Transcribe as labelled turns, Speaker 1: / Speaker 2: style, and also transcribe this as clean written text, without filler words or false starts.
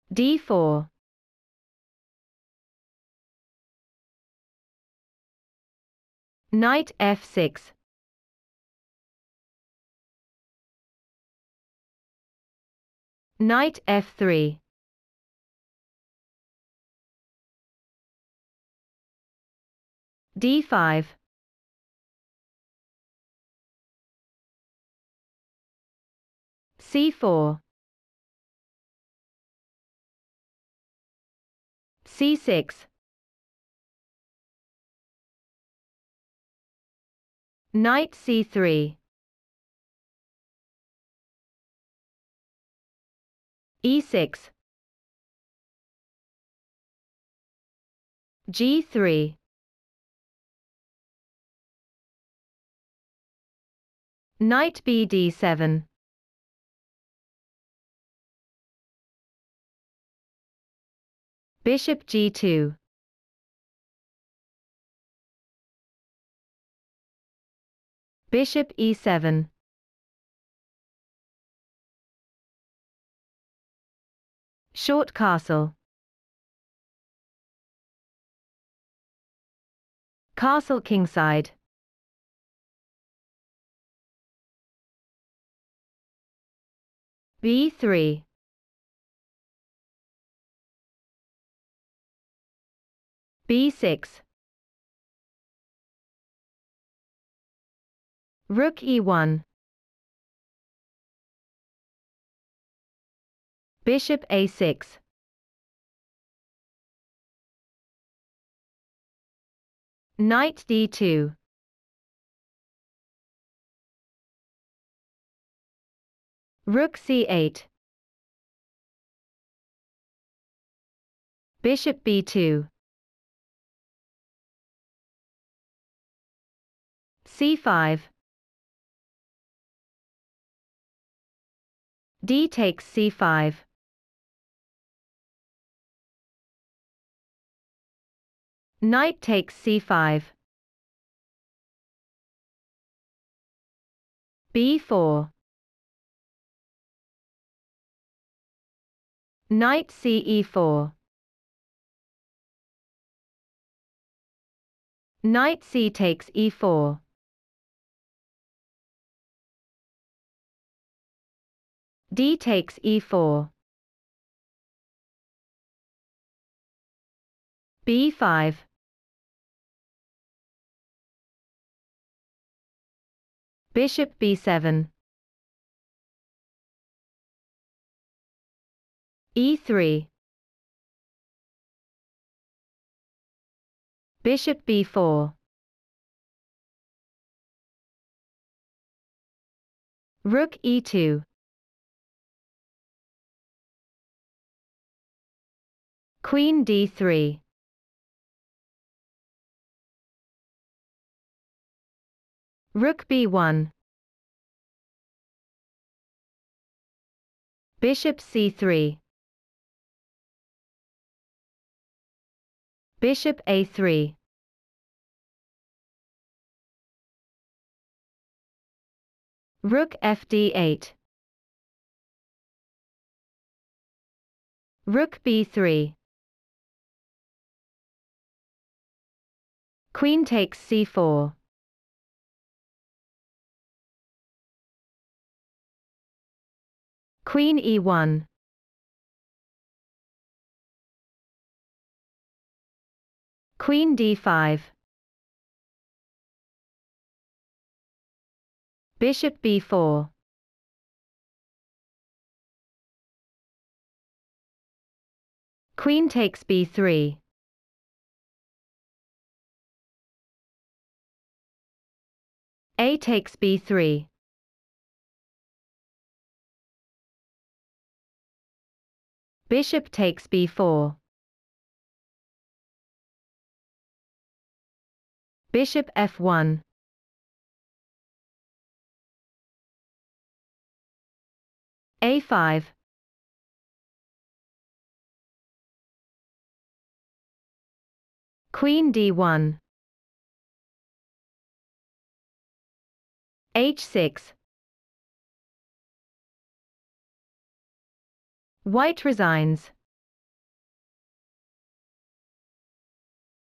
Speaker 1: d4. Knight f6. Knight f3. d5. c4. c6. Knight c3. e6. g3. Knight bd7. Bishop g2. Bishop e7. Short castle. Castle kingside. b3. b6. Rook e1. Bishop a6. Knight d2. Rook c8. Bishop b2. c5. d takes c5. Knight takes c5. b4. Knight ce4. Knight c takes e4. d takes e4. b5. Bishop b7. e3. Bishop b4. Rook e2. Queen d3. Rook b1. Bishop c3. Bishop a3. Rook fd8. Rook b3. Queen takes c4. Queen e1. Queen d5. Bishop b4. Queen takes b3. A takes b3. Bishop takes b4. Bishop f1. a5. Queen d1. h6. White resigns.